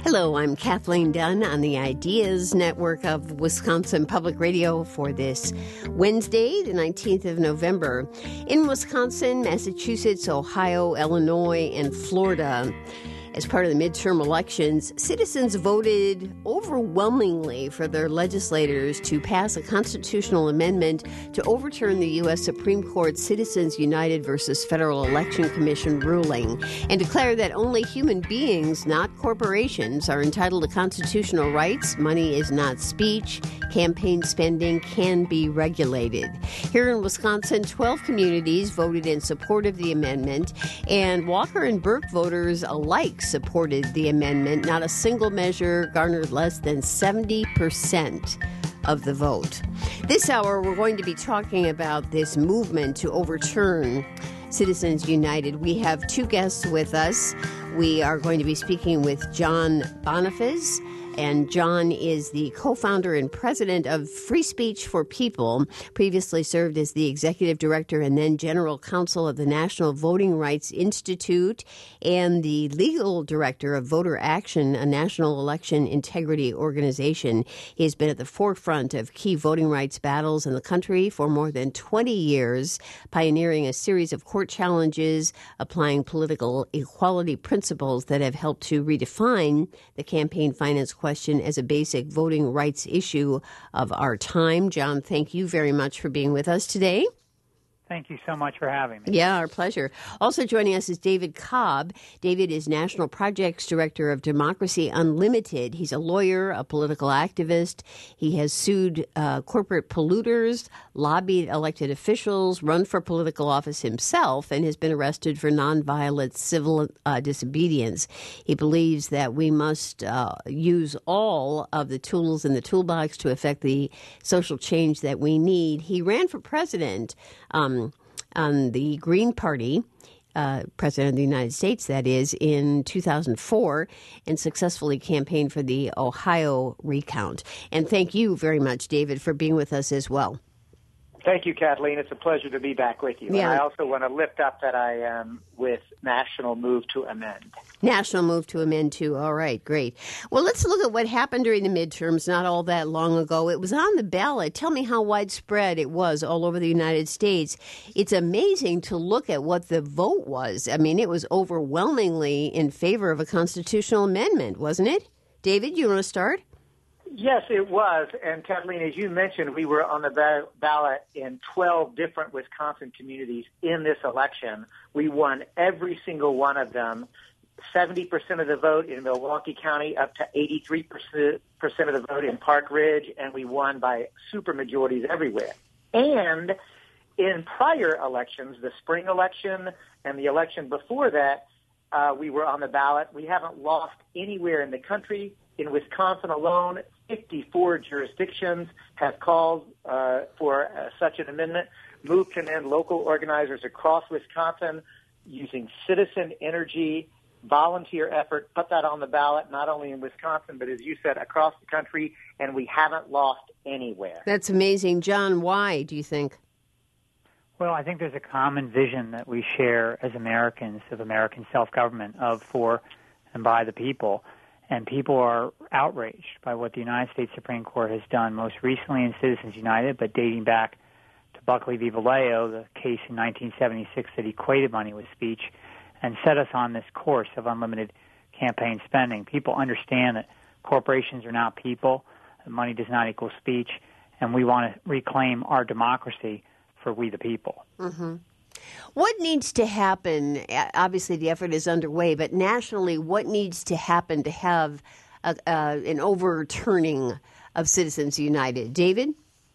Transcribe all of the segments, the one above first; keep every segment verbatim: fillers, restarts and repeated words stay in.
Hello, I'm Kathleen Dunn on the Ideas Network of Wisconsin Public Radio for this Wednesday, the nineteenth of November. In Wisconsin, Massachusetts, Ohio, Illinois, and Florida, as part of the midterm elections, citizens voted overwhelmingly for their legislators to pass a constitutional amendment to overturn the U S Supreme Court Citizens United versus Federal Election Commission ruling and declare that only human beings, not corporations, are entitled to constitutional rights. Money is not speech. Campaign spending can be regulated. Here in Wisconsin, twelve communities voted in support of the amendment, and Walker and Burke voters alike supported the amendment. Not a single measure garnered less than seventy percent of the vote. This hour, we're going to be talking about this movement to overturn Citizens United. We have two guests with us. We are going to be speaking with John Boniface, and John is the co-founder and president of Free Speech for People, previously served as the executive director and then general counsel of the National Voting Rights Institute and the legal director of Voter Action, a national election integrity organization. He has been at the forefront of key voting rights battles in the country for more than twenty years, pioneering a series of court challenges, applying political equality principles that have helped to redefine the campaign finance question as a basic voting rights issue of our time. John, thank you very much for being with us today. Thank you so much for having me. Yeah, our pleasure. Also joining us is David Cobb. David is National Projects Director of Democracy Unlimited. He's a lawyer, a political activist. He has sued uh, corporate polluters, lobbied elected officials, run for political office himself, and has been arrested for nonviolent civil uh, disobedience. He believes that we must uh, use all of the tools in the toolbox to effect the social change that we need. He ran for president Um, on the Green Party, uh, President of the United States, that is, in two thousand four, and successfully campaigned for the Ohio recount. And thank you very much, David, for being with us as well. Thank you, Kathleen. It's a pleasure to be back with you. Yeah. And I also want to lift up that I am with National Move to Amend. National Move to Amend, too. All right, great. Well, let's look at what happened during the midterms not all that long ago. It was on the ballot. Tell me how widespread it was all over the United States. It's amazing to look at what the vote was. I mean, it was overwhelmingly in favor of a constitutional amendment, wasn't it? David, you want to start? Yes, it was. And Kathleen, as you mentioned, we were on the ba- ballot in twelve different Wisconsin communities in this election. We won every single one of them. seventy percent of the vote in Milwaukee County, up to eighty-three percent of the vote in Park Ridge, and we won by supermajorities everywhere. And in prior elections, the spring election and the election before that, uh, we were on the ballot. We haven't lost anywhere in the country. In Wisconsin alone, fifty-four jurisdictions have called uh, for uh, such an amendment. Move to Amend local organizers across Wisconsin using citizen energy, volunteer effort, put that on the ballot, not only in Wisconsin, but as you said, across the country, and we haven't lost anywhere. That's amazing. John, why do you think? Well, I think there's a common vision that we share as Americans of American self-government, of for and by the people. And people are outraged by what the United States Supreme Court has done, most recently in Citizens United, but dating back to Buckley v. Vallejo, the case in nineteen seventy-six that equated money with speech, and set us on this course of unlimited campaign spending. People understand that corporations are not people, that money does not equal speech, and we want to reclaim our democracy for we the people. Mm-hmm. What needs to happen? Obviously, the effort is underway, but nationally, what needs to happen to have a, uh, an overturning of Citizens United? David?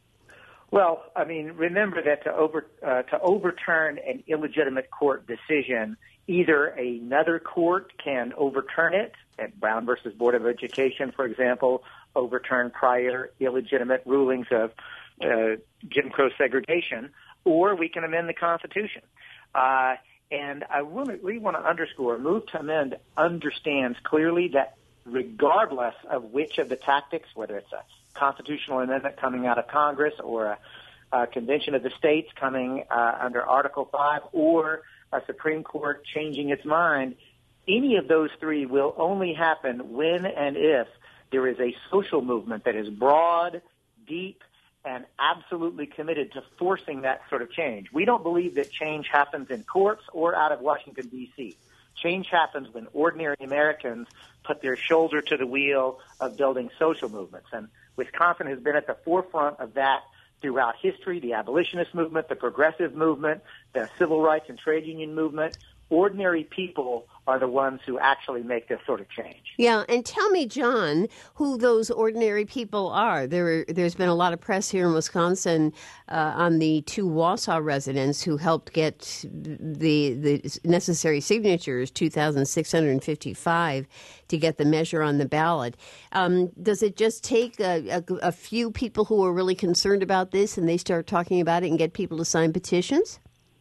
Well, I mean, remember that to over uh, to overturn an illegitimate court decision, either another court can overturn it, at Brown versus Board of Education, for example, overturn prior illegitimate rulings of uh, Jim Crow segregation, or we can amend the Constitution. Uh, and I really, really want to underscore, Move to Amend understands clearly that regardless of which of the tactics, whether it's a constitutional amendment coming out of Congress or a, a convention of the states coming uh, under Article five or a Supreme Court changing its mind, Any of those three will only happen when and if there is a social movement that is broad, deep, and absolutely committed to forcing that sort of change. We don't believe that change happens in courts or out of Washington, D C Change happens when ordinary Americans put their shoulder to the wheel of building social movements. And Wisconsin has been at the forefront of that throughout history, the abolitionist movement, the progressive movement, the civil rights and trade union movement. Ordinary people are the ones who actually make this sort of change. Yeah, and tell me, John, who those ordinary people are. There, there's been a lot of press here in Wisconsin uh, on the two Wausau residents who helped get the the necessary signatures, two thousand six hundred fifty-five, to get the measure on the ballot. Um, does it just take a, a, a few people who are really concerned about this and they start talking about it and get people to sign petitions?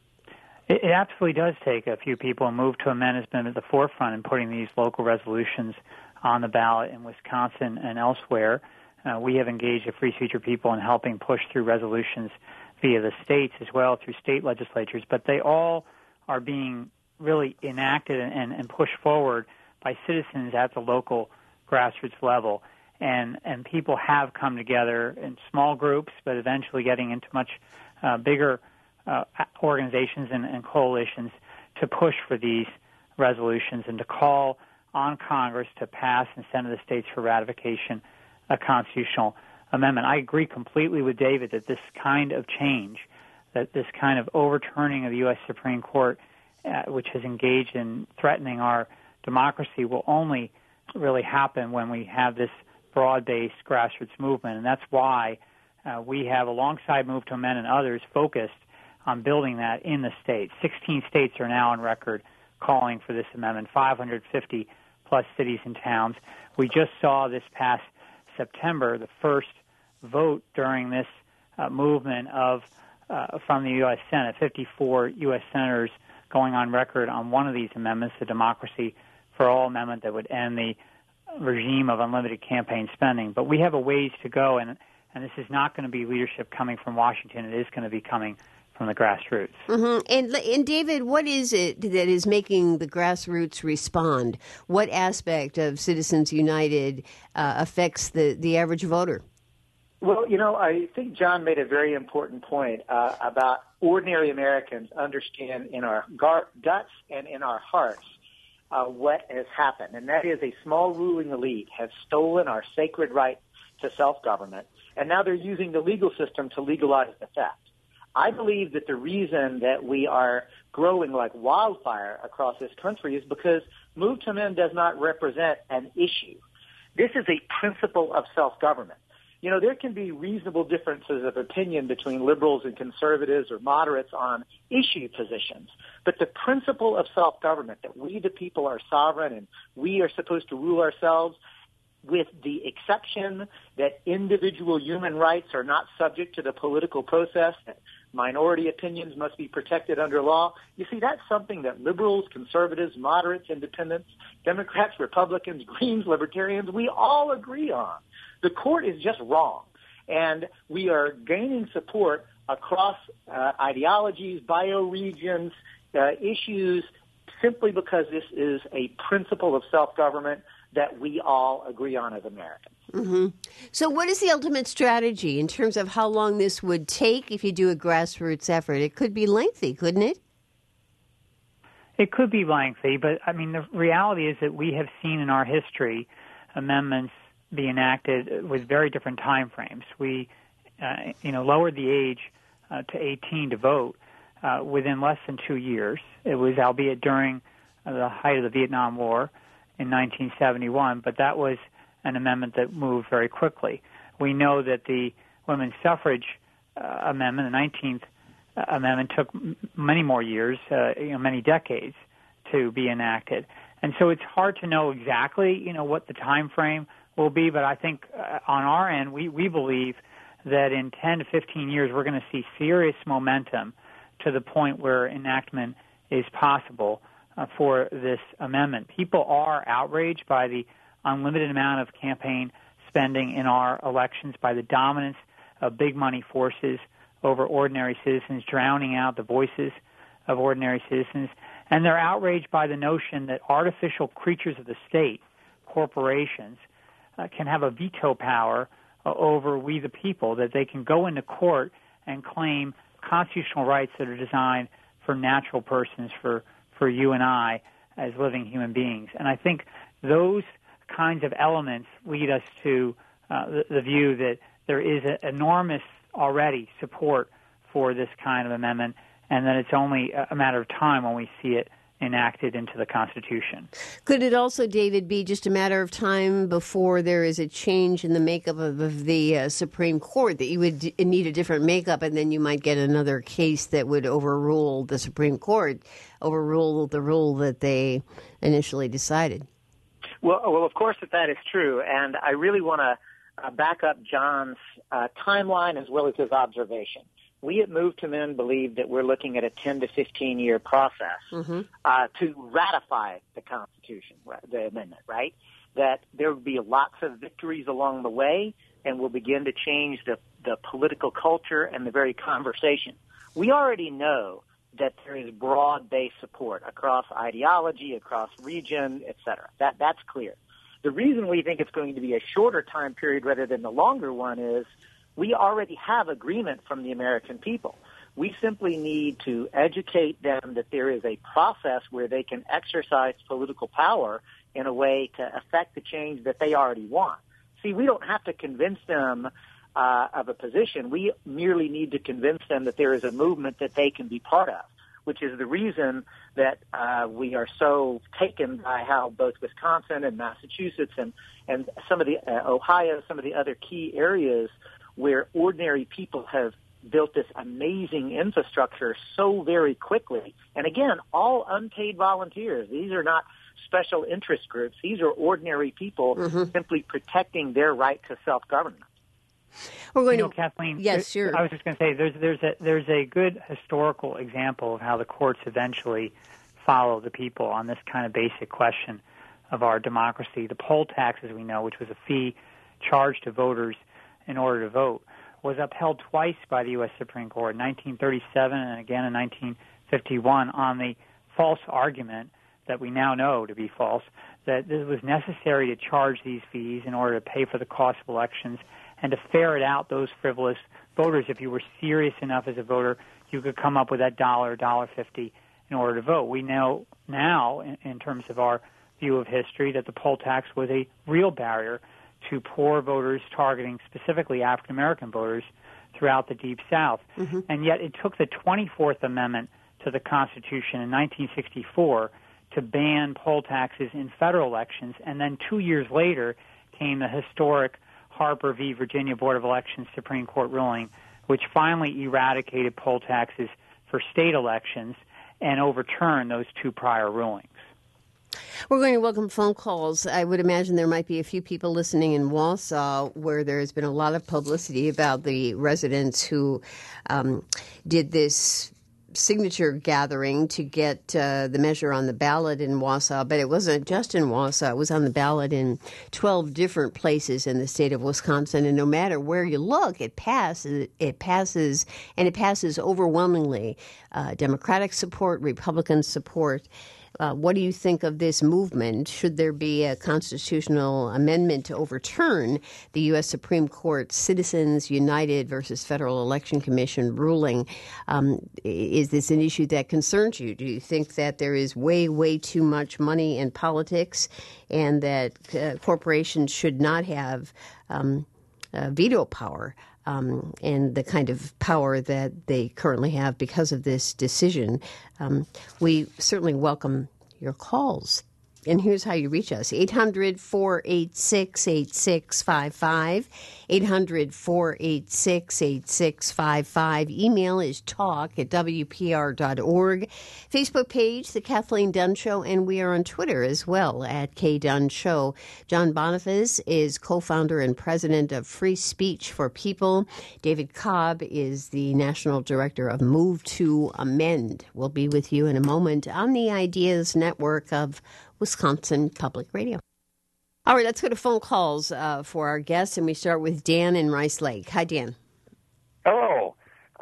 It, it absolutely does take a few people. And Move to Amend has been at the forefront in putting these local resolutions on the ballot in Wisconsin and elsewhere. Uh, we have engaged the Free Speech people in helping push through resolutions via the states as well, through state legislatures. But they all are being really enacted and, and pushed forward by citizens at the local grassroots level. And, and people have come together in small groups, but eventually getting into much uh, bigger Uh, organizations and, and coalitions to push for these resolutions and to call on Congress to pass and send to the states for ratification a constitutional amendment. I agree completely with David that this kind of change, that this kind of overturning of the U S Supreme Court, uh, which has engaged in threatening our democracy, will only really happen when we have this broad-based grassroots movement. And that's why uh, we have, alongside Move to Amend and others, focused on building that in the states. sixteen states are now on record calling for this amendment, five hundred fifty plus cities and towns. We just saw this past September the first vote during this uh, movement of uh, from the U S Senate, fifty-four U S senators going on record on one of these amendments, the Democracy for All amendment that would end the regime of unlimited campaign spending. But we have a ways to go, and, and this is not going to be leadership coming from Washington. It is going to be coming from the grassroots. Mm-hmm. And, and David, what is it that is making the grassroots respond? What aspect of Citizens United uh, affects the, the average voter? Well, you know, I think John made a very important point uh, about ordinary Americans understand in our gar- guts and in our hearts uh, what has happened. And that is a small ruling elite has stolen our sacred right to self-government, and now they're using the legal system to legalize the theft. I believe that the reason that we are growing like wildfire across this country is because Move to Amend does not represent an issue. This is a principle of self-government. You know, there can be reasonable differences of opinion between liberals and conservatives or moderates on issue positions, but the principle of self-government, that we the people are sovereign and we are supposed to rule ourselves, with the exception that individual human rights are not subject to the political process, that minority opinions must be protected under law. You see, that's something that liberals, conservatives, moderates, independents, Democrats, Republicans, Greens, Libertarians, we all agree on. The court is just wrong. And we are gaining support across uh, ideologies, bioregions, uh, issues, simply because this is a principle of self-government that we all agree on as Americans. Mm-hmm. So what is the ultimate strategy in terms of how long this would take if you do a grassroots effort? It could be lengthy, couldn't it? It could be lengthy, but, I mean, the reality is that we have seen in our history amendments be enacted with very different time frames. We, uh, you know, lowered the age uh, to eighteen to vote uh, within less than two years. It was, albeit during uh, the height of the Vietnam War, in nineteen seventy-one, but that was an amendment that moved very quickly. We know that the women's suffrage uh, amendment, the nineteenth uh, amendment, took m- many more years, uh, you know, many decades to be enacted. And so it's hard to know exactly, you know, what the time frame will be, but I think uh, on our end, we, we believe that in ten to fifteen years, we're going to see serious momentum to the point where enactment is possible Uh, for this amendment. People are outraged by the unlimited amount of campaign spending in our elections, by the dominance of big money forces over ordinary citizens, drowning out the voices of ordinary citizens. And they're outraged by the notion that artificial creatures of the state, corporations, uh, can have a veto power uh, over we the people, that they can go into court and claim constitutional rights that are designed for natural persons, for, for you and I as living human beings. And I think those kinds of elements lead us to uh, the, the view that there is a, enormous already support for this kind of amendment, and that it's only a matter of time when we see it enacted into the Constitution. Could it also, David, be just a matter of time before there is a change in the makeup of, of the uh, Supreme Court, that you would d- need a different makeup, and then you might get another case that would overrule the Supreme Court, overrule the rule that they initially decided? Well, well, of course that that is true, and I really want to uh, back up John's uh, timeline as well as his observation. We at Move to Men believe that we're looking at a ten to fifteen year process mm-hmm. uh, to ratify the Constitution, the amendment, right? That there will be lots of victories along the way, and we'll begin to change the, the political culture and the very conversation. We already know that there is broad-based support across ideology, across region, et cetera. That, that's clear. The reason we think it's going to be a shorter time period rather than the longer one is we already have agreement from the American people. We simply need to educate them that there is a process where they can exercise political power in a way to affect the change that they already want. See, we don't have to convince them uh, of a position. We merely need to convince them that there is a movement that they can be part of, which is the reason that uh, we are so taken by how both Wisconsin and Massachusetts and, and some of the uh, Ohio, some of the other key areas where ordinary people have built this amazing infrastructure so very quickly. And again, all unpaid volunteers. These are not special interest groups. These are ordinary people mm-hmm. simply protecting their right to self-government. We're going you know, to, Kathleen. Yes, sure. I was just going to say there's there's a there's a good historical example of how the courts eventually follow the people on this kind of basic question of our democracy. The poll tax, as we know, which was a fee charged to voters in order to vote, was upheld twice by the U S Supreme Court, in nineteen thirty-seven and again in nineteen fifty-one, on the false argument that we now know to be false, that it was necessary to charge these fees in order to pay for the cost of elections and to ferret out those frivolous voters. If you were serious enough as a voter, you could come up with that dollar, dollar fifty in order to vote. We know now, in, in terms of our view of history, that the poll tax was a real barrier to poor voters, targeting specifically African-American voters throughout the Deep South. Mm-hmm. And yet it took the twenty-fourth Amendment to the Constitution in nineteen sixty-four to ban poll taxes in federal elections, and then two years later came the historic Harper v. Virginia Board of Elections Supreme Court ruling, which finally eradicated poll taxes for state elections and overturned those two prior rulings. We're going to welcome phone calls. I would imagine there might be a few people listening in Wausau where there's been a lot of publicity about the residents who um, did this signature gathering to get uh, the measure on the ballot in Wausau. But it wasn't just in Wausau. It was on the ballot in twelve different places in the state of Wisconsin. And no matter where you look, it passes, it passes, and it passes overwhelmingly. Uh, Democratic support, Republican support. Uh, what do you think of this movement? Should there be a constitutional amendment to overturn the U S Supreme Court Citizens United versus Federal Election Commission ruling? Um, is this an issue that concerns you? Do you think that there is way, way too much money in politics and that uh, corporations should not have um, uh, veto power? Um, and the kind of power that they currently have because of this decision. Um, we certainly welcome your calls. And here's how you reach us. eight hundred, four eight six, eight six five five. eight hundred, four eight six, eight six five five. Email is talk at W P R dot org. Facebook page, The Kathleen Dunn Show, and we are on Twitter as well at K Dunn Show. John Boniface is co-founder and president of Free Speech for People. David Cobb is the national director of Move to Amend. We'll be with you in a moment on the Ideas Network of Wisconsin Public Radio. All right, let's go to phone calls uh, for our guests, and we start with Dan in Rice Lake. Hi, Dan. Hello.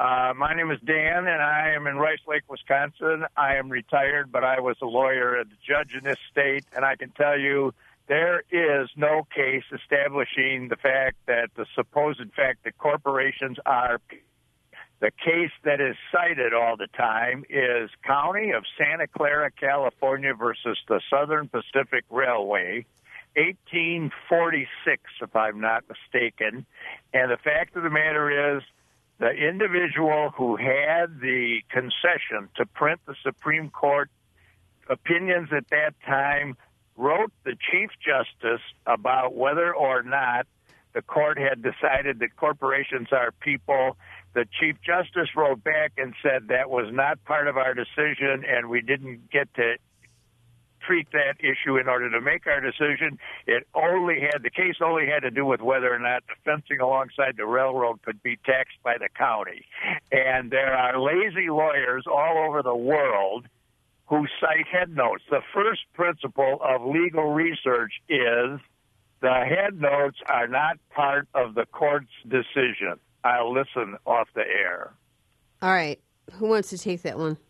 Uh, my name is Dan, and I am in Rice Lake, Wisconsin. I am retired, but I was a lawyer and a judge in this state, and I can tell you there is no case establishing the fact that the supposed fact that corporations are. The case that is cited all the time is County of Santa Clara, California versus the Southern Pacific Railway, eighteen forty-six, if I'm not mistaken. And the fact of the matter is the individual who had the concession to print the Supreme Court opinions at that time wrote the Chief Justice about whether or not the court had decided that corporations are people. The Chief Justice wrote back and said that was not part of our decision, and we didn't get to treat that issue in order to make our decision. It only had, the case only had to do with whether or not the fencing alongside the railroad could be taxed by the county. And there are lazy lawyers all over the world who cite head notes. The first principle of legal research is the head notes are not part of the court's decision. I'll listen off the air. All right. Who wants to take that one?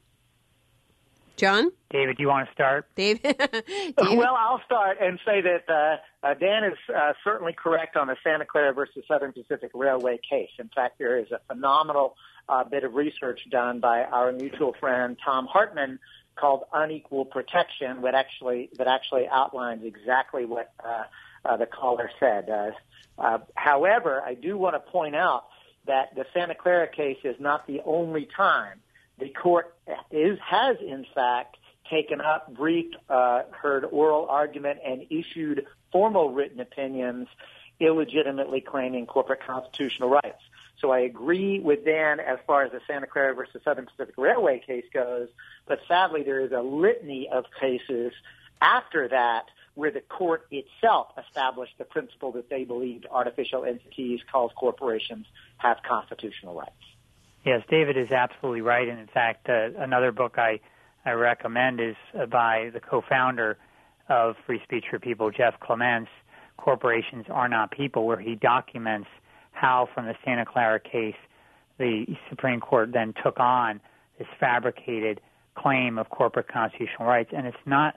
John? David, do you want to start? David? David? Well, I'll start and say that uh, uh, Dan is uh, certainly correct on the Santa Clara versus Southern Pacific Railway case. In fact, there is a phenomenal uh, bit of research done by our mutual friend Tom Hartman called Unequal Protection that actually, that actually outlines exactly what uh, uh, the caller said. Uh, uh, however, I do want to point out that the Santa Clara case is not the only time the court is has, in fact, taken up, briefed, uh, heard oral argument, and issued formal written opinions illegitimately claiming corporate constitutional rights. So I agree with Dan as far as the Santa Clara versus Southern Pacific Railway case goes, but sadly there is a litany of cases after that where the court itself established the principle that they believed artificial entities called corporations have constitutional rights. Yes, David is absolutely right. And in fact, uh, another book I, I recommend is uh, by the co-founder of Free Speech for People, Jeff Clements, Corporations Are Not People, where he documents how from the Santa Clara case the Supreme Court then took on this fabricated claim of corporate constitutional rights. And it's not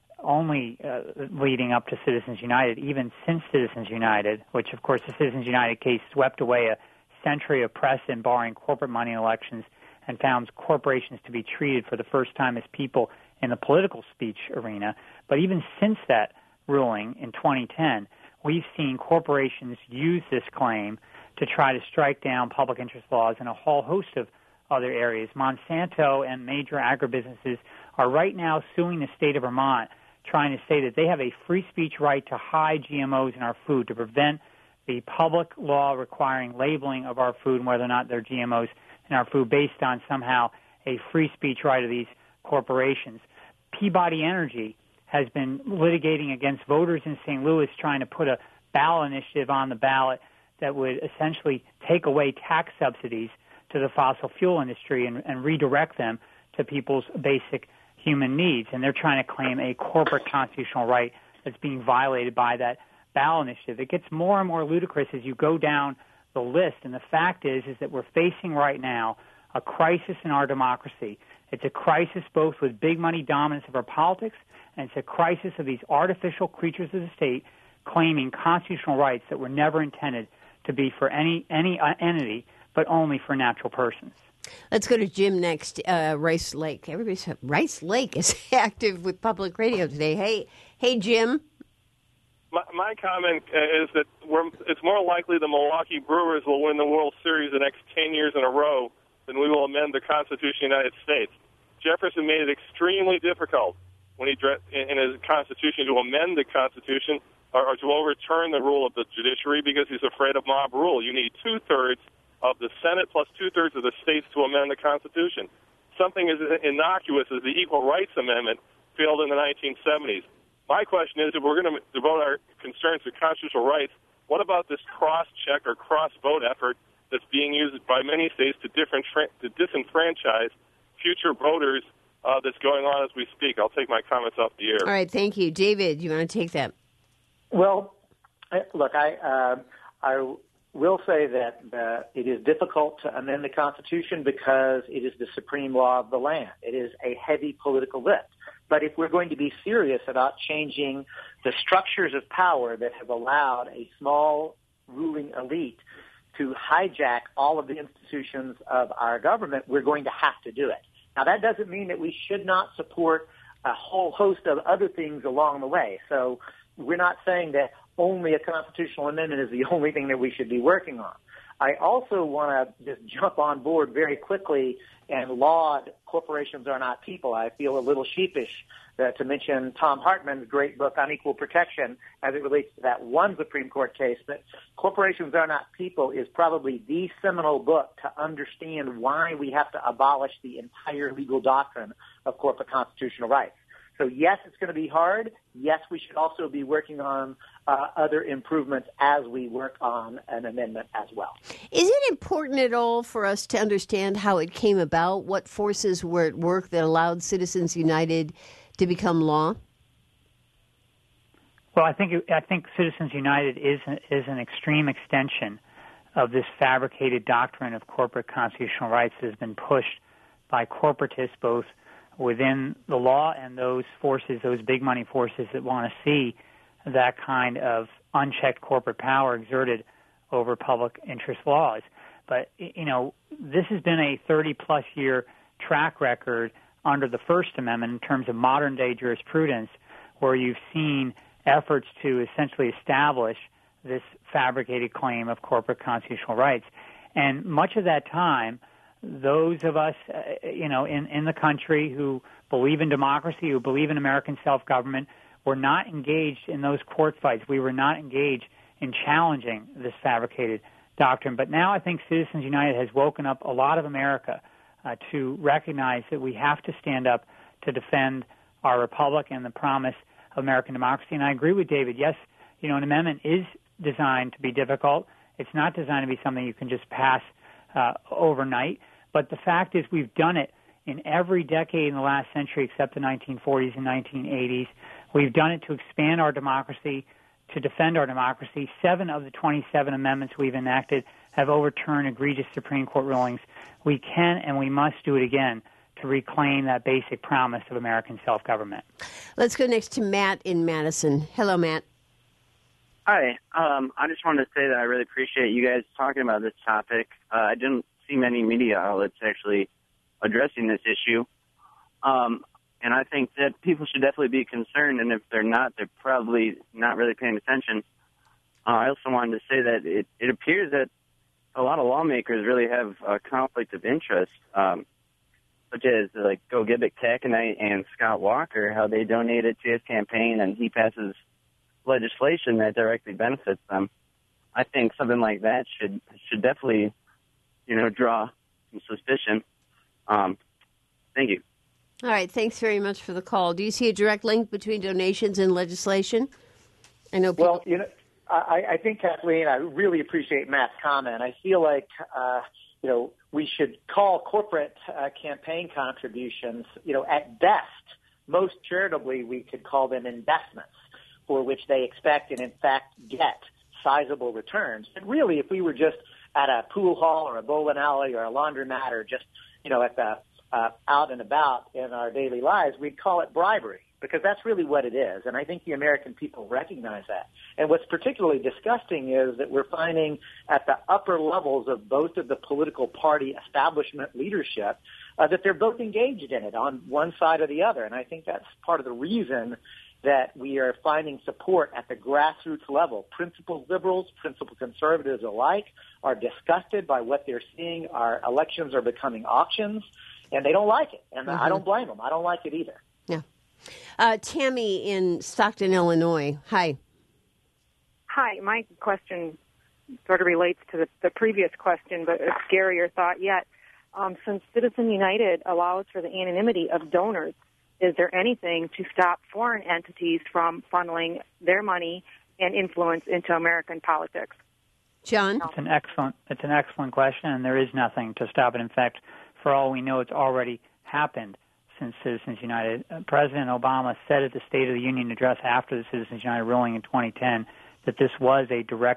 only uh, leading up to Citizens United, even since Citizens United, which, of course, the Citizens United case swept away a century of precedent barring corporate money in elections and found corporations to be treated for the first time as people in the political speech arena. But even since that ruling in twenty ten, we've seen corporations use this claim to try to strike down public interest laws in a whole host of other areas. Monsanto and major agribusinesses are right now suing the state of Vermont, trying to say that they have a free speech right to hide G M Os in our food, to prevent the public law requiring labeling of our food and whether or not they're G M Os in our food based on somehow a free speech right of these corporations. Peabody Energy has been litigating against voters in Saint Louis, trying to put a ballot initiative on the ballot that would essentially take away tax subsidies to the fossil fuel industry and, and redirect them to people's basic human needs. And they're trying to claim a corporate constitutional right that's being violated by that ballot initiative. It gets more and more ludicrous as you go down the list. And the fact is, is that we're facing right now a crisis in our democracy. It's a crisis both with big money dominance of our politics, and it's a crisis of these artificial creatures of the state claiming constitutional rights that were never intended to be for any any uh, entity, but only for natural persons. Let's go to Jim next. Uh, Rice Lake. Everybody's Rice Lake is active with public radio today. Hey, hey, Jim. My, my comment is that we're, it's more likely the Milwaukee Brewers will win the World Series the next ten years in a row than we will amend the Constitution of the United States. Jefferson made it extremely difficult when he in his Constitution to amend the Constitution or, or to overturn the rule of the judiciary because he's afraid of mob rule. You need two-thirds of the Senate plus two-thirds of the states to amend the Constitution. Something as innocuous as the Equal Rights Amendment failed in the nineteen seventies. My question is, if we're going to devote our concerns to constitutional rights, what about this cross-check or cross-vote effort that's being used by many states to, different, to disenfranchise future voters uh, that's going on as we speak? I'll take my comments off the air. All right, thank you. David, you want to take that? Well, look, I uh, I will say that uh, it is difficult to amend the Constitution because it is the supreme law of the land. It is a heavy political lift. But if we're going to be serious about changing the structures of power that have allowed a small ruling elite to hijack all of the institutions of our government, we're going to have to do it. Now, that doesn't mean that we should not support a whole host of other things along the way. So we're not saying that only a constitutional amendment is the only thing that we should be working on. I also want to just jump on board very quickly and laud Corporations Are Not People. I feel a little sheepish uh, to mention Tom Hartman's great book, Unequal Protection, as it relates to that one Supreme Court case. But Corporations Are Not People is probably the seminal book to understand why we have to abolish the entire legal doctrine of corporate constitutional rights. So, yes, it's going to be hard. Yes, we should also be working on uh, other improvements as we work on an amendment as well. Is it important at all for us to understand how it came about, what forces were at work that allowed Citizens United to become law? Well, I think it, I think Citizens United is is an extreme extension of this fabricated doctrine of corporate constitutional rights that has been pushed by corporatists, both within the law and those forces, those big money forces that want to see that kind of unchecked corporate power exerted over public interest laws. But, you know, this has been a thirty-plus year track record under the First Amendment in terms of modern-day jurisprudence where you've seen efforts to essentially establish this fabricated claim of corporate constitutional rights. And much of that time, those of us, uh, you know, in, in the country who believe in democracy, who believe in American self-government, were not engaged in those court fights. We were not engaged in challenging this fabricated doctrine. But now I think Citizens United has woken up a lot of America uh, to recognize that we have to stand up to defend our republic and the promise of American democracy. And I agree with David. Yes, you know, an amendment is designed to be difficult. It's not designed to be something you can just pass uh, overnight. But the fact is we've done it in every decade in the last century except the nineteen forties and nineteen eighties. We've done it to expand our democracy, to defend our democracy. Seven of the twenty-seven amendments we've enacted have overturned egregious Supreme Court rulings. We can and we must do it again to reclaim that basic promise of American self-government. Let's go next to Matt in Madison. Hello, Matt. Hi. Um, I just wanted to say that I really appreciate you guys talking about this topic. Uh, I didn't see many media outlets actually addressing this issue. Um, and I think that people should definitely be concerned, and if they're not, they're probably not really paying attention. Uh, I also wanted to say that it, it appears that a lot of lawmakers really have a conflict of interest, um, such as like Go Gibbet Taconite and Scott Walker, how they donated to his campaign and he passes legislation that directly benefits them. I think something like that should should definitely, you know, draw some suspicion. Um, thank you. All right. Thanks very much for the call. Do you see a direct link between donations and legislation? I know. People- well, you know, I, I think, Kathleen, I really appreciate Matt's comment. I feel like, uh, you know, we should call corporate uh, campaign contributions, you know, at best, most charitably, we could call them investments for which they expect and, in fact, get sizable returns. And really, if we were just at a pool hall or a bowling alley or a laundromat or just, you know, at the uh, out and about in our daily lives, we'd call it bribery because that's really what it is. And I think the American people recognize that. And what's particularly disgusting is that we're finding at the upper levels of both of the political party establishment leadership uh, that they're both engaged in it on one side or the other. And I think that's part of the reason that we are finding support at the grassroots level. Principled liberals, principled conservatives alike are disgusted by what they're seeing. Our elections are becoming auctions, and they don't like it. And mm-hmm. I don't blame them. I don't like it either. Yeah. Uh, Tammy in Stockton, Illinois. Hi. Hi. My question sort of relates to the, the previous question, but a scarier thought yet. Um, since Citizens United allows for the anonymity of donors, is there anything to stop foreign entities from funneling their money and influence into American politics? John? It's an excellent, it's an excellent question, and there is nothing to stop it. In fact, for all we know, it's already happened since Citizens United. Uh, President Obama said at the State of the Union address after the Citizens United ruling in twenty ten that this was a direct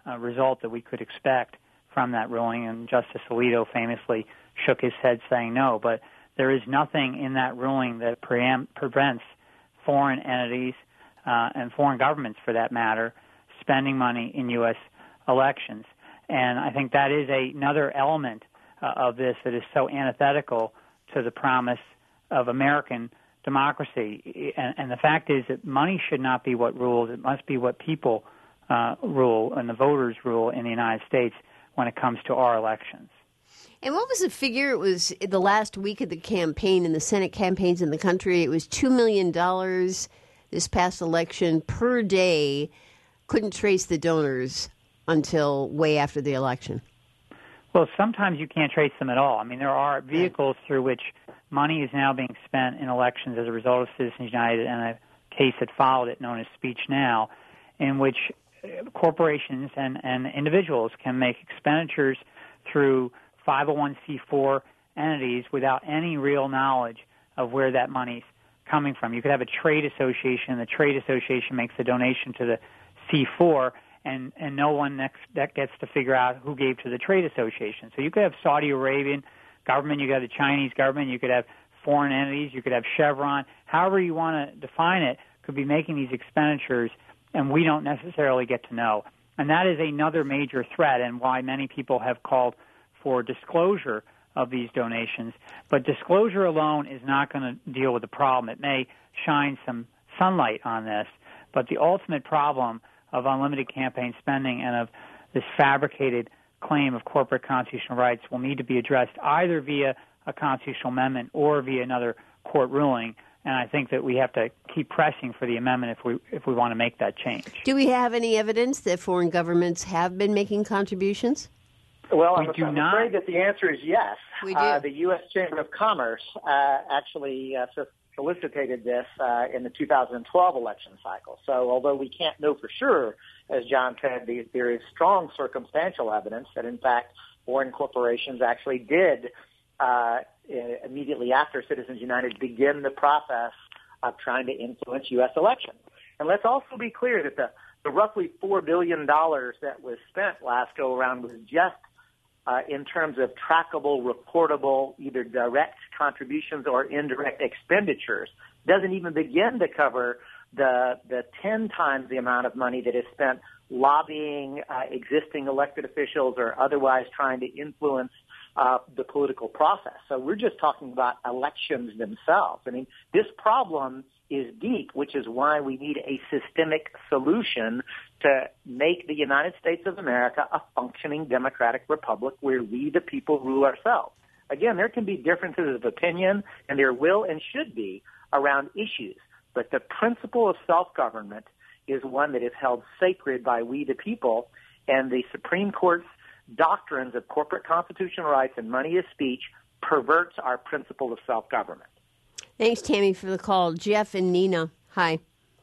uh, result that we could expect from that ruling, and Justice Alito famously shook his head saying no. But there is nothing in that ruling that preem- prevents foreign entities uh, and foreign governments, for that matter, spending money in U S elections. And I think that is a, another element uh, of this that is so antithetical to the promise of American democracy. And, and the fact is that money should not be what rules. It must be what people uh, rule and the voters rule in the United States when it comes to our elections. And what was the figure? It was the last week of the campaign, in the Senate campaigns in the country. It was two million dollars this past election per day. Couldn't trace the donors until way after the election. Well, sometimes you can't trace them at all. I mean, there are vehicles through which money is now being spent in elections as a result of Citizens United and a case that followed it known as Speech Now, in which corporations and, and individuals can make expenditures through five oh one c four entities without any real knowledge of where that money's coming from. You could have a trade association. The trade association makes a donation to the C four, and, and no one next that gets to figure out who gave to the trade association. So you could have Saudi Arabian government, you could have the Chinese government, you could have foreign entities, you could have Chevron, however you want to define it, could be making these expenditures, and we don't necessarily get to know. And that is another major threat, and why many people have called for disclosure of these donations. But disclosure alone is not going to deal with the problem. It may shine some sunlight on this, but the ultimate problem of unlimited campaign spending and of this fabricated claim of corporate constitutional rights will need to be addressed either via a constitutional amendment or via another court ruling. And I think that we have to keep pressing for the amendment if we if we want to make that change. Do we have any evidence that foreign governments have been making contributions? Well, we I'm, do I'm not. afraid that the answer is yes. We do. Uh, the U S Chamber of Commerce uh, actually uh, solicited this uh, in the two thousand twelve election cycle. So although we can't know for sure, as John said, the, there is strong circumstantial evidence that, in fact, foreign corporations actually did, uh, immediately after Citizens United, begin the process of trying to influence U S elections. And let's also be clear that the, the roughly four billion dollars that was spent last go-around was just Uh, in terms of trackable, reportable, either direct contributions or indirect expenditures. Doesn't even begin to cover the the ten times the amount of money that is spent lobbying uh, existing elected officials or otherwise trying to influence uh, the political process. So we're just talking about elections themselves. I mean, this problem is deep, which is why we need a systemic solution to make the United States of America a functioning democratic republic where we, the people, rule ourselves. Again, there can be differences of opinion, and there will and should be around issues, but the principle of self-government is one that is held sacred by we, the people, and the Supreme Court's doctrines of corporate constitutional rights and money is speech perverts our principle of self-government. Thanks, Tammy, for the call. Jeff and Nina, hi.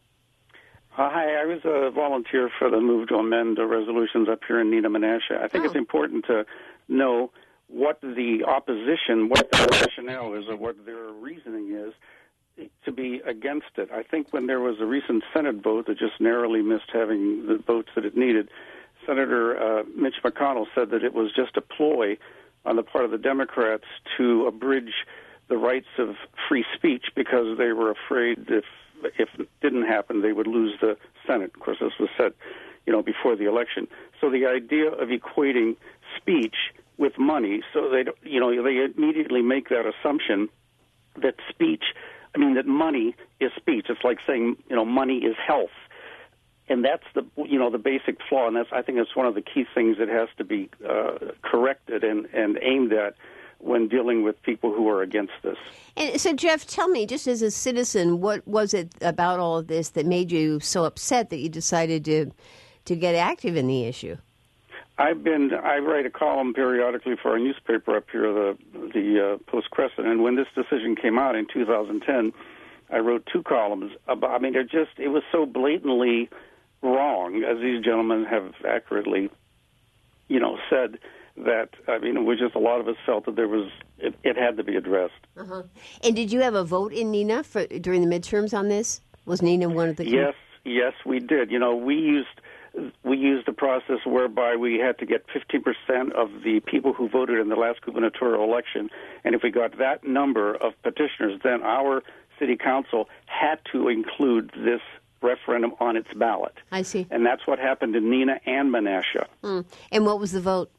Uh, hi, I was a volunteer for the move to amend the resolutions up here in Neenah, Menasha. I think oh. it's important to know what the opposition, what their rationale is, or what their reasoning is to be against it. I think when there was a recent Senate vote that just narrowly missed having the votes that it needed, Senator uh, Mitch McConnell said that it was just a ploy on the part of the Democrats to abridge the rights of free speech because they were afraid if if it didn't happen, they would lose the Senate. Of course, this was said, you know, before the election. So the idea of equating speech with money, so they, you know, they immediately make that assumption that speech, I mean, that money is speech. It's like saying, you know, money is health. And that's the, you know, the basic flaw, and that's, I think that's one of the key things that has to be uh, corrected and, and aimed at when dealing with people who are against this. And so, Jeff, tell me, just as a citizen, what was it about all of this that made you so upset that you decided to to get active in the issue? I've been, I write a column periodically for our newspaper up here, the the uh, Post-Crescent, and when this decision came out in two thousand ten, I wrote two columns about, I mean, they're just, it was so blatantly wrong, as these gentlemen have accurately, you know, said, that, I mean, it was just a lot of us felt that there was, it, it had to be addressed. Uh-huh. And did you have a vote in Neenah for, during the midterms on this? Was Neenah one of the... Yes, yes, we did. You know, we used we used a process whereby we had to get fifty percent of the people who voted in the last gubernatorial election, and if we got that number of petitioners, then our city council had to include this referendum on its ballot. I see. And that's what happened in Neenah and Menasha. Mm. And what was the vote?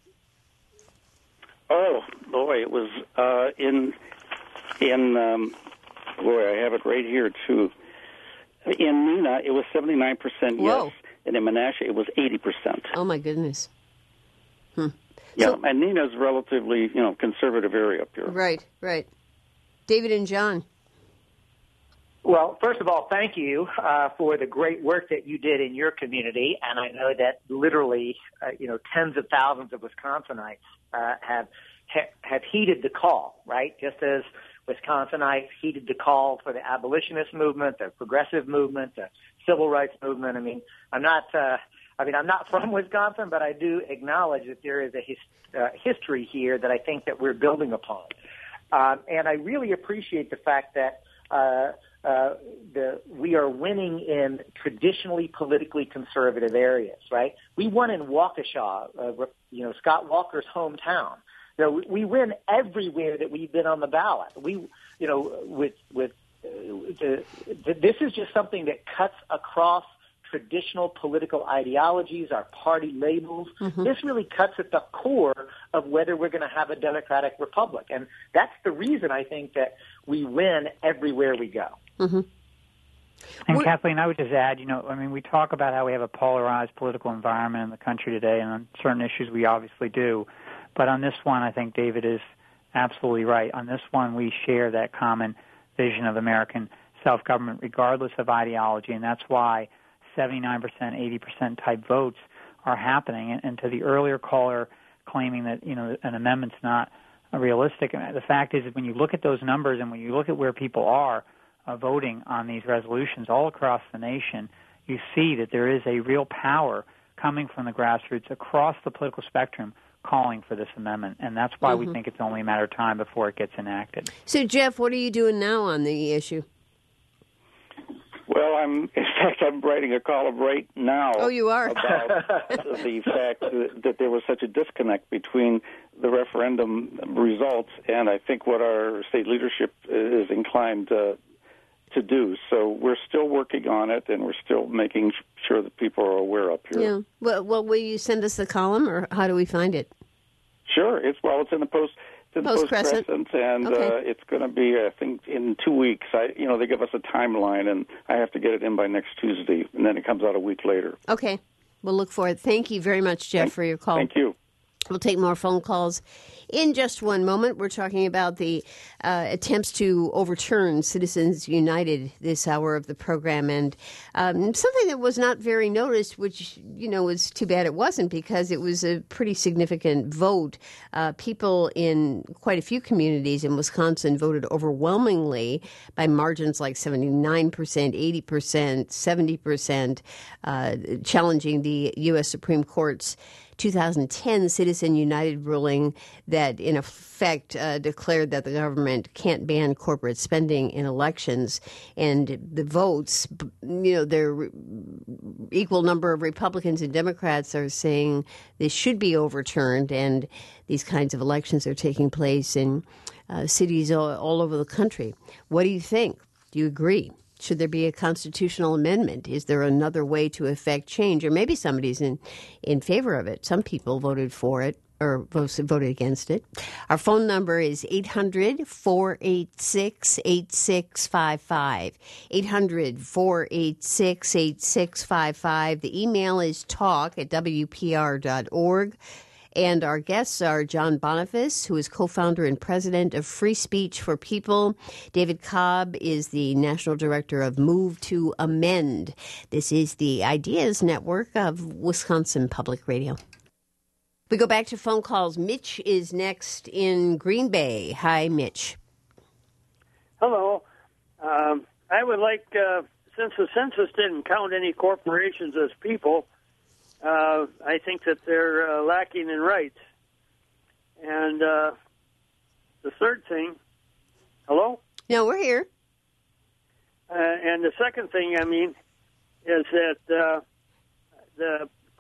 Oh, boy, it was uh, in, in um, boy, I have it right here, too. In Neenah, it was seventy-nine percent yes, Whoa. and in Menasha, it was eighty percent. Oh, my goodness. Hmm. Yeah, So, and Neenah's a relatively, you know, conservative area up here. right, right. David and John. Well, first of all, thank you uh, for the great work that you did in your community, and I know that literally, uh, you know, tens of thousands of Wisconsinites uh, have ha- have heeded the call, right? Just as Wisconsinites heeded the call for the abolitionist movement, the progressive movement, the civil rights movement. I mean, I'm not, uh, I mean, I'm not from Wisconsin, but I do acknowledge that there is a his, uh, history here that I think that we're building upon, um, and I really appreciate the fact that. Uh, Uh, the, we are winning in traditionally politically conservative areas, right? We won in Waukesha, uh, you know, Scott Walker's hometown. You know, we, we win everywhere that we've been on the ballot. We, you know, with with uh, the, the, this is just something that cuts across traditional political ideologies, our party labels. Mm-hmm. This really cuts at the core of whether we're going to have a democratic republic. And that's the reason I think that we win everywhere we go. Mm-hmm. And We're, Kathleen, I would just add, you know, I mean, we talk about how we have a polarized political environment in the country today, and on certain issues we obviously do. But on this one, I think David is absolutely right. On this one, we share that common vision of American self-government regardless of ideology, and that's why seventy-nine percent, eighty percent type votes are happening. And, and to the earlier caller claiming that, you know, an amendment's not realistic, the fact is that when you look at those numbers and when you look at where people are uh, voting on these resolutions all across the nation, you see that there is a real power coming from the grassroots across the political spectrum calling for this amendment. And that's why mm-hmm. we think it's only a matter of time before it gets enacted. So, Jeff, what are you doing now on the issue? Well, I'm, in fact, I'm writing a column right now. Oh, you are? About the fact that, that there was such a disconnect between the referendum results and I think what our state leadership is inclined uh, to do. So we're still working on it, and we're still making sure that people are aware up here. Yeah. Well, well will you send us the column, or how do we find it? Sure. It's well, it's in the Post. To the Post-Crescent, Post and okay. uh, it's going to be, I think, in two weeks. I, you know, they give us a timeline, and I have to get it in by next Tuesday, and then it comes out a week later. Okay, we'll look for it. Thank you very much, Jeff, thank, for your call. Thank you. We'll take more phone calls in just one moment. We're talking about the uh, attempts to overturn Citizens United this hour of the program, and um, something that was not very noticed, which, you know, was too bad it wasn't, because it was a pretty significant vote. Uh, people in quite a few communities in Wisconsin voted overwhelmingly by margins like seventy-nine percent, eighty percent, seventy percent, uh, challenging the U S Supreme Court's two thousand ten Citizen United ruling that, in effect, uh, declared that the government can't ban corporate spending in elections. And the votes, you know, there equal number of Republicans and Democrats are saying this should be overturned, and these kinds of elections are taking place in uh, cities all, all over the country. What do you think? Do you agree? Should there be a constitutional amendment? Is there another way to effect change? Or maybe somebody's in, in favor of it. Some people voted for it or voted against it. Our phone number is eight hundred, four eight six, eight six five five. eight hundred, four eight six, eight six five five. The email is talk at w p r dot org. And our guests are John Boniface, who is co-founder and president of Free Speech for People. David Cobb is the national director of Move to Amend. This is the Ideas Network of Wisconsin Public Radio. We go back to phone calls. Mitch is next in Green Bay. Hi, Mitch. Hello. Um, I would like, uh, since the census didn't count any corporations as people, Uh, I think that they're uh, lacking in rights. And uh, the third thing, hello? No, we're here. Uh, and the second thing, I mean, is that uh, the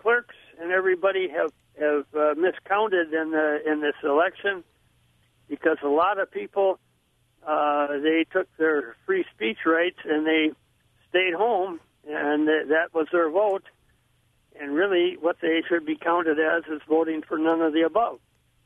and everybody have have uh, miscounted in the in this election, because a lot of people uh, they took their free speech rights and they stayed home, and th- that was their vote. And really, what they should be counted as is voting for none of the above.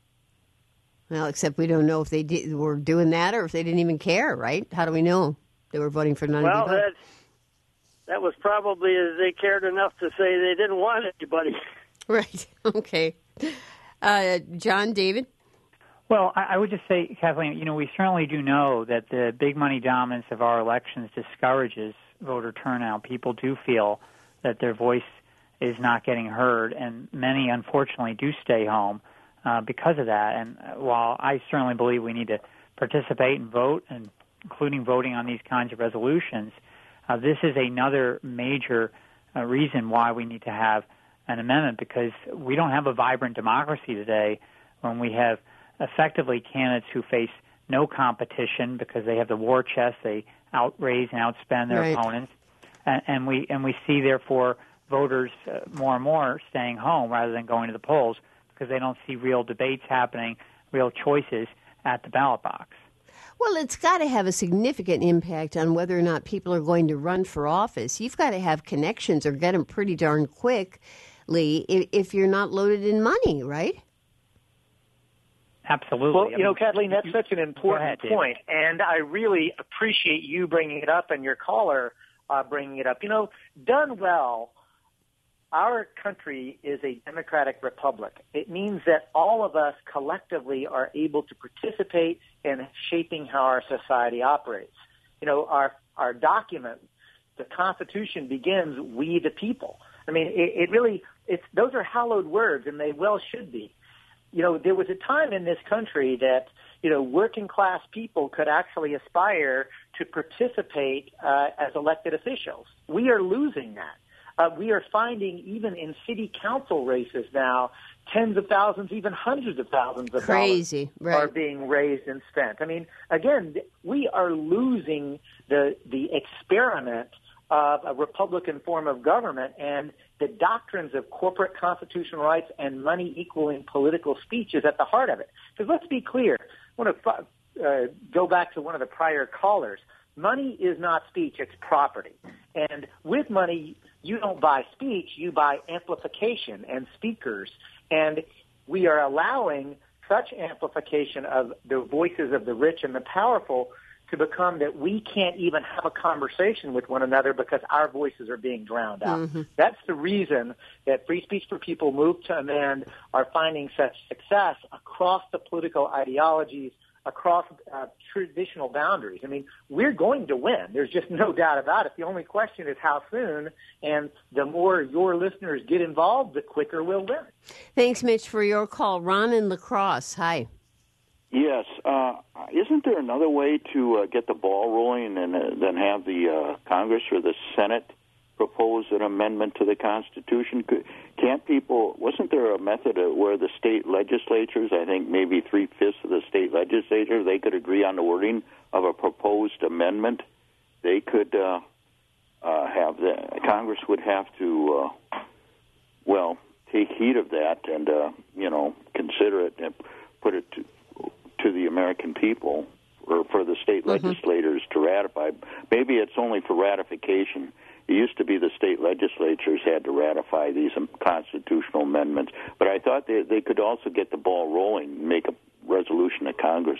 Well, except we don't know if they did, were doing that or if they didn't even care, right? How do we know they were voting for none well, of the above? Well, that, that was probably they cared enough to say they didn't want anybody. Right. Okay. Uh, John, David? Well, I, I would just say, Kathleen, you know, we certainly do know that the big money dominance of our elections discourages voter turnout. People do feel that their voice is not getting heard, and many, unfortunately, do stay home uh, because of that. And while I certainly believe we need to participate and vote, and including voting on these kinds of resolutions, uh, this is another major uh, reason why we need to have an amendment, because we don't have a vibrant democracy today when we have effectively candidates who face no competition because they have the war chest, they outraise and outspend their right. opponents, and, and we and we see, therefore, voters uh, more and more staying home rather than going to the polls because they don't see real debates happening, real choices at the ballot box. Well, it's got to have a significant impact on whether or not people are going to run for office. You've got to have connections or get them pretty darn quickly if you're not loaded in money, right? Absolutely. Well, I you mean, know, Kathleen, that's such an important ahead, point, and I really appreciate you bringing it up and your caller uh, bringing it up. You know, done well, our country is a democratic republic. It means that all of us collectively are able to participate in shaping how our society operates. You know, our our document, the Constitution, begins, "We the people." I mean, it, it really, it's those are hallowed words, and they well should be. You know, there was a time in this country that, you know, working class people could actually aspire to participate uh, as elected officials. We are losing that. Uh, we are finding even in city council races now, tens of thousands, even hundreds of thousands of Crazy. dollars Right. are being raised and spent. I mean, again, we are losing the the experiment of a Republican form of government, and the doctrines of corporate constitutional rights and money equaling political speech is at the heart of it. Because let's be clear, I want to uh, go back to one of the prior callers. Money is not speech, it's property. And with money, you don't buy speech, you buy amplification and speakers. And we are allowing such amplification of the voices of the rich and the powerful to become that we can't even have a conversation with one another because our voices are being drowned out. Mm-hmm. That's the reason that Free Speech for People Move to Amend are finding such success across the political ideologies, across uh, traditional boundaries. I mean, we're going to win. There's just no doubt about it. The only question is how soon, and the more your listeners get involved, the quicker we'll win. Thanks, Mitch, for your call. Ron in La Crosse, hi. Yes. Uh, isn't there another way to uh, get the ball rolling and uh, then have the uh, Congress or the Senate propose an amendment to the Constitution? Could, can't people, wasn't there a method where the state legislatures, I think maybe three-fifths of the state legislature, they could agree on the wording of a proposed amendment? They could uh, uh, have the, Congress would have to, uh, well, take heed of that and, uh, you know, consider it and put it to, to the American people or for the state mm-hmm. legislators to ratify. Maybe it's only for ratification. It used to be the state legislatures had to ratify these constitutional amendments, but I thought they, they could also get the ball rolling and make a resolution to Congress.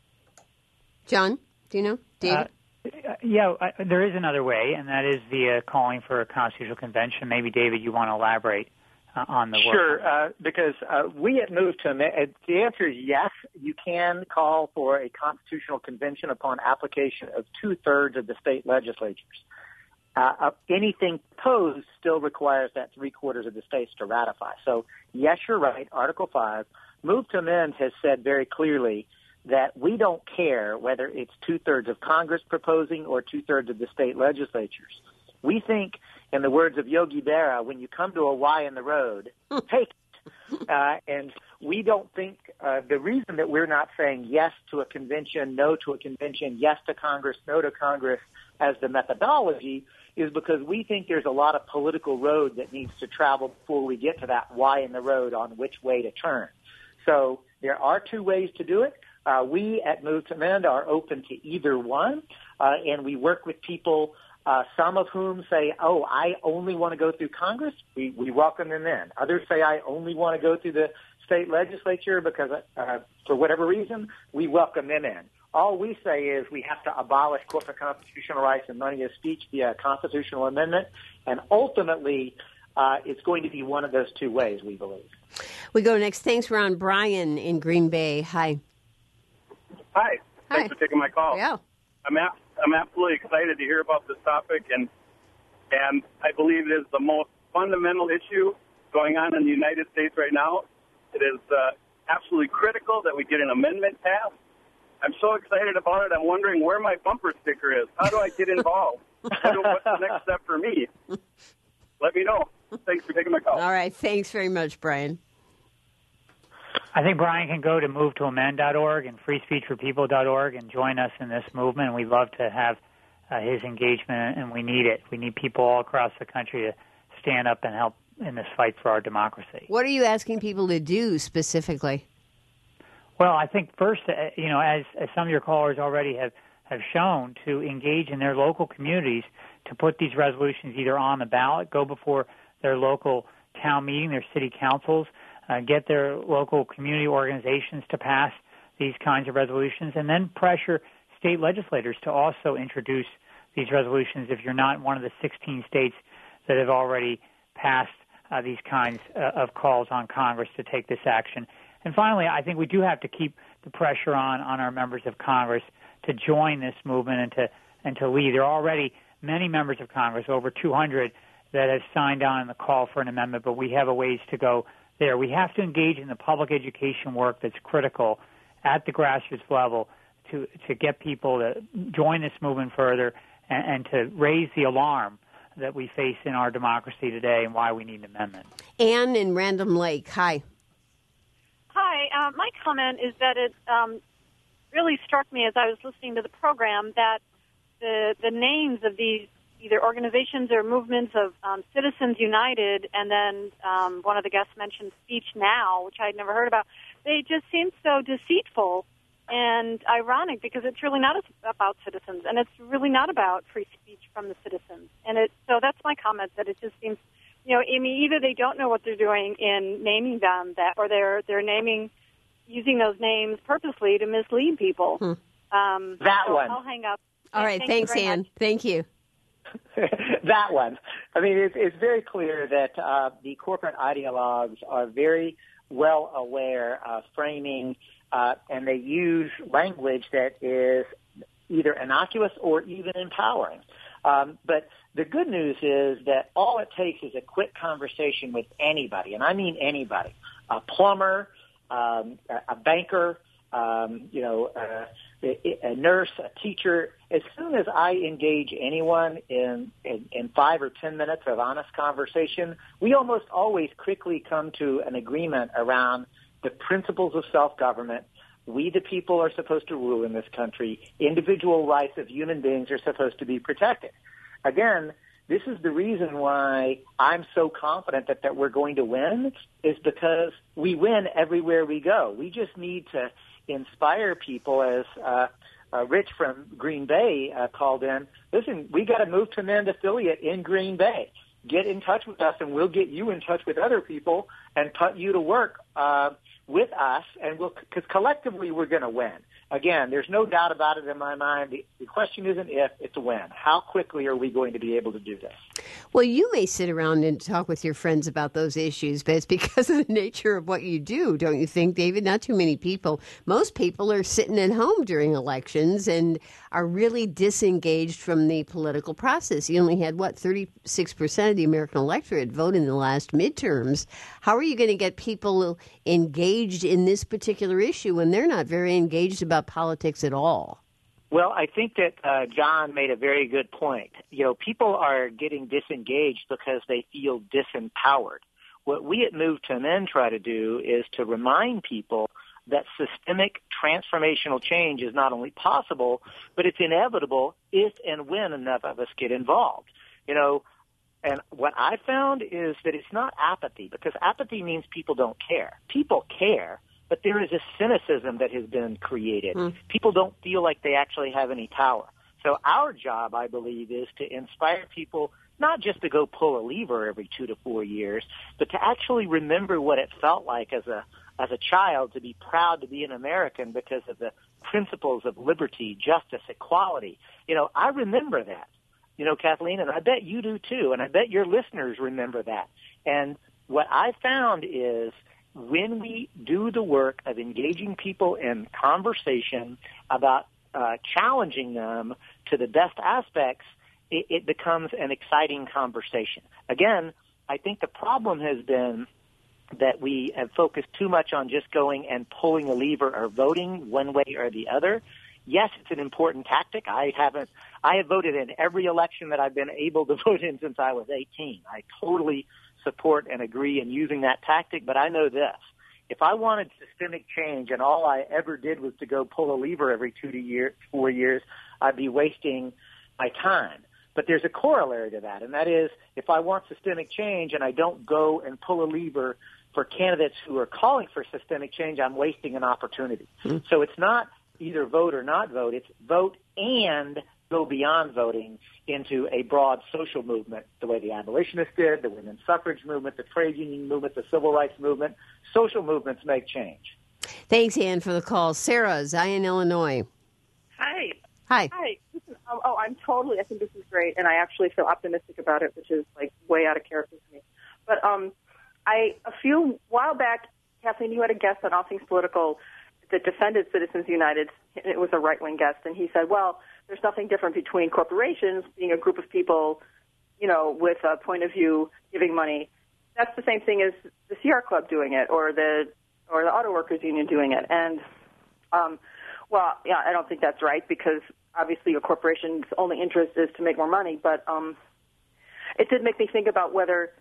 John, do you know? David? Uh, yeah, I, there is another way, and that is the uh, calling for a constitutional convention. Maybe, David, you want to elaborate uh, on the work. Sure, uh, because uh, we at Move to Amend, the answer is yes, you can call for a constitutional convention upon application of two-thirds of the state legislatures. Uh, anything proposed still requires that three-quarters of the states to ratify. So, yes, you're right. Article five, Move to Amend has said very clearly that we don't care whether it's two-thirds of Congress proposing or two-thirds of the state legislatures. We think, in the words of Yogi Berra, when you come to a Y in the road, take it. Uh, and we don't think uh, the reason that we're not saying yes to a convention, no to a convention, yes to Congress, no to Congress as the methodology is because we think there's a lot of political road that needs to travel before we get to that Y in the road on which way to turn. So there are two ways to do it. Uh, we at Move to Amend are open to either one, uh, and we work with people, uh, some of whom say, oh, I only want to go through Congress. We, we welcome them in. Others say, I only want to go through the state legislature because, uh, for whatever reason, we welcome them in. All we say is we have to abolish corporate constitutional rights and money of speech via a constitutional amendment, and ultimately uh, it's going to be one of those two ways, we believe. We go next. Thanks. We're on Brian in Green Bay. Hi. Hi. Thanks Hi. for taking my call. Yeah. I'm a- I'm absolutely excited to hear about this topic, and and I believe it is the most fundamental issue going on in the United States right now. It is uh, absolutely critical that we get an amendment passed. I'm so excited about it. I'm wondering where my bumper sticker is. How do I get involved? What's the next step for me? Let me know. Thanks for taking my call. All right. Thanks very much, Brian. I think Brian can go to move to amend dot org and free speech for people dot org and join us in this movement. We'd love to have uh, his engagement, and we need it. We need people all across the country to stand up and help in this fight for our democracy. What are you asking people to do specifically? Well, I think first, uh, you know, as, as some of your callers already have, have shown, to engage in their local communities to put these resolutions either on the ballot, go before their local town meeting, their city councils, uh, get their local community organizations to pass these kinds of resolutions, and then pressure state legislators to also introduce these resolutions if you're not in one of the sixteen states that have already passed uh, these kinds uh, of calls on Congress to take this action. And finally, I think we do have to keep the pressure on, on our members of Congress to join this movement and to and to lead. There are already many members of Congress, over two hundred, that have signed on the call for an amendment, but we have a ways to go there. We have to engage in the public education work that's critical at the grassroots level to, to get people to join this movement further and, and to raise the alarm that we face in our democracy today and why we need an amendment. Anne in Random Lake. Hi. Hi. Uh, my comment is that it um, really struck me as I was listening to the program that the the names of these either organizations or movements of um, Citizens United, and then um, one of the guests mentioned Speech Now, which I'd never heard about. They just seem so deceitful and ironic because it's really not about citizens, and it's really not about free speech from the citizens. And it, so that's my comment, that it just seems, you know, I mean, either they don't know what they're doing in naming them, that, or they're they're naming, using those names purposely to mislead people. Hmm. Um, that so one. I'll hang up. All right. Thank Thanks, Anne. much. Thank you. That one. I mean, it's, it's very clear that uh, the corporate ideologues are very well aware of framing, uh, and they use language that is either innocuous or even empowering. Um, but the good news is that all it takes is a quick conversation with anybody, and I mean anybody, a plumber, um, a, a banker, um, you know, uh, a, a nurse, a teacher. As soon as I engage anyone in, in, in five or ten minutes of honest conversation, we almost always quickly come to an agreement around the principles of self-government. We, the people, are supposed to rule in this country. Individual rights of human beings are supposed to be protected. Again, this is the reason why I'm so confident that, that we're going to win, is because we win everywhere we go. We just need to inspire people, as uh, uh, Rich from Green Bay uh, called in. Listen, we got to Move to Amend affiliate in Green Bay. Get in touch with us, and we'll get you in touch with other people and put you to work uh, with us, and we'll, because collectively we're going to win. Again, there's no doubt about it in my mind. The, the question isn't if, it's when. How quickly are we going to be able to do this? Well, you may sit around and talk with your friends about those issues, but it's because of the nature of what you do, don't you think, David? Not too many people. Most people are sitting at home during elections and are really disengaged from the political process. You only had, what, thirty-six percent of the American electorate vote in the last midterms. How are you going to get people engaged in this particular issue when they're not very engaged about politics at all? Well, I think that uh, John made a very good point. You know, people are getting disengaged because they feel disempowered. What we at Move to Amend try to do is to remind people that systemic transformational change is not only possible, but it's inevitable if and when enough of us get involved. You know, and what I found is that it's not apathy, because apathy means people don't care. People care, but there is a cynicism that has been created. Mm. People don't feel like they actually have any power. So our job, I believe, is to inspire people not just to go pull a lever every two to four years, but to actually remember what it felt like as a as a child to be proud to be an American because of the principles of liberty, justice, equality. You know, I remember that, you know, Kathleen, and I bet you do too, and I bet your listeners remember that. And what I found is when we do the work of engaging people in conversation about uh, challenging them to the best aspects, it, it becomes an exciting conversation. Again, I think the problem has been that we have focused too much on just going and pulling a lever or voting one way or the other. Yes, it's an important tactic. I haven't, I have voted in every election that I've been able to vote in since I was eighteen. I totally support and agree in using that tactic, but I know this. If I wanted systemic change and all I ever did was to go pull a lever every two to year, four years, I'd be wasting my time. But there's a corollary to that, and that is if I want systemic change and I don't go and pull a lever for candidates who are calling for systemic change, I'm wasting an opportunity. Mm-hmm. So it's not either vote or not vote. It's vote and go beyond voting into a broad social movement, the way the abolitionists did, the women's suffrage movement, the trade union movement, the civil rights movement. Social movements make change. Thanks, Ann, for the call. Sarah, Zion, Illinois. Hi. Hi. Hi. Listen, oh, oh, I'm totally, I think this is great, and I actually feel optimistic about it, which is, like, way out of character for me. But um, I, a few while back, Kathleen, you had a guest on All Things Political that defended Citizens United. It was a right-wing guest, and he said, well, there's nothing different between corporations being a group of people, you know, with a point of view giving money. That's the same thing as the Sierra Club doing it, or the or the Auto Workers Union doing it. And, um, well, yeah, I don't think that's right, because obviously a corporation's only interest is to make more money. But um, it did make me think about whether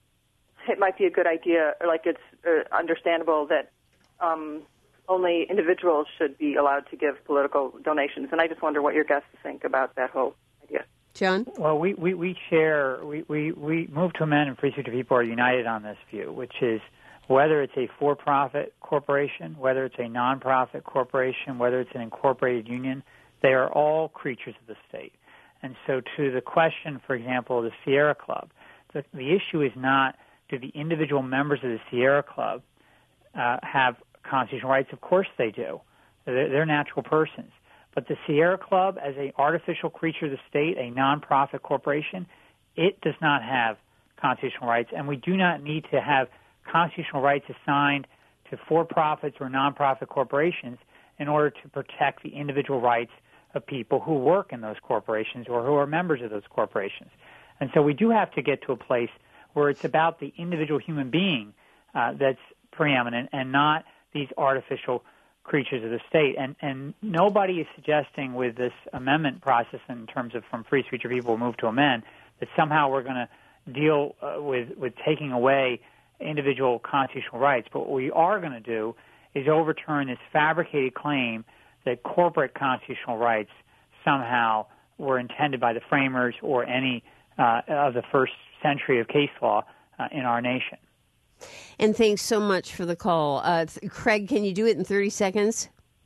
it might be a good idea, or like it's uh, understandable that um, only individuals should be allowed to give political donations. And I just wonder what your guests think about that whole idea. John? Well, we, we, we share, we, we, we Move to Amend and Free Speech People are united on this view, which is whether it's a for-profit corporation, whether it's a non-profit corporation, whether it's an incorporated union, they are all creatures of the state. And so to the question, for example, of the Sierra Club, the, the issue is not do the individual members of the Sierra Club uh, have constitutional rights? Of course they do. They're, they're natural persons. But the Sierra Club, as an artificial creature of the state, a nonprofit corporation, it does not have constitutional rights, and we do not need to have constitutional rights assigned to for-profits or nonprofit corporations in order to protect the individual rights of people who work in those corporations or who are members of those corporations. And so we do have to get to a place where it's about the individual human being uh, that's preeminent and not these artificial creatures of the state. And, and nobody is suggesting with this amendment process in terms of from Free Speech or People Move to Amend that somehow we're going to deal uh, with, with taking away individual constitutional rights. But what we are going to do is overturn this fabricated claim that corporate constitutional rights somehow were intended by the framers or any uh, of the first century of case law uh, in our nation. And thanks so much for the call. Uh, Craig, can you do it in thirty seconds?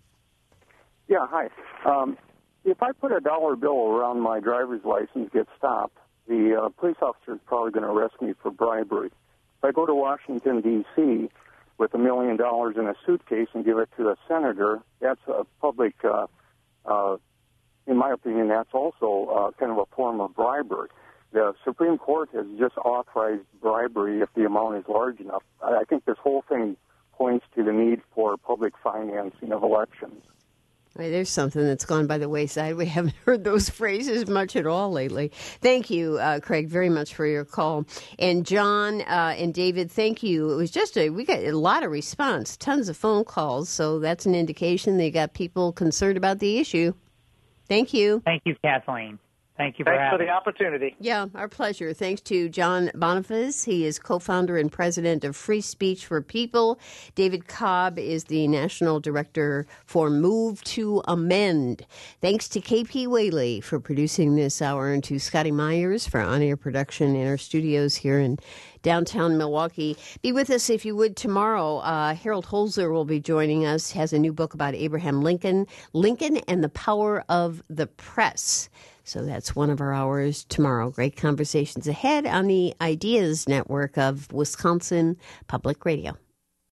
Yeah, hi. Um, if I put a dollar bill around my driver's license, get stopped, the uh, police officer is probably going to arrest me for bribery. If I go to Washington, D C with a million dollars in a suitcase and give it to a senator, that's a public, uh, uh, in my opinion, that's also uh, kind of a form of bribery. The Supreme Court has just authorized bribery if the amount is large enough. I think this whole thing points to the need for public financing of elections. Well, there's something that's gone by the wayside. We haven't heard those phrases much at all lately. Thank you, uh, Craig, very much for your call. And John uh, and David, thank you. It was just a, we got a lot of response, tons of phone calls, so that's an indication they got people concerned about the issue. Thank you. Thank you, Kathleen. Thank you for Thanks having for the opportunity. Yeah, our pleasure. Thanks to John Boniface. He is co-founder and president of Free Speech for People. David Cobb is the national director for Move to Amend. Thanks to K P Whaley for producing this hour and to Scotty Myers for on-air production in our studios here in downtown Milwaukee. Be with us, if you would, tomorrow. Uh, Harold Holzer will be joining us, has a new book about Abraham Lincoln, Lincoln and the Power of the Press. So that's one of our hours tomorrow. Great conversations ahead on the Ideas Network of Wisconsin Public Radio.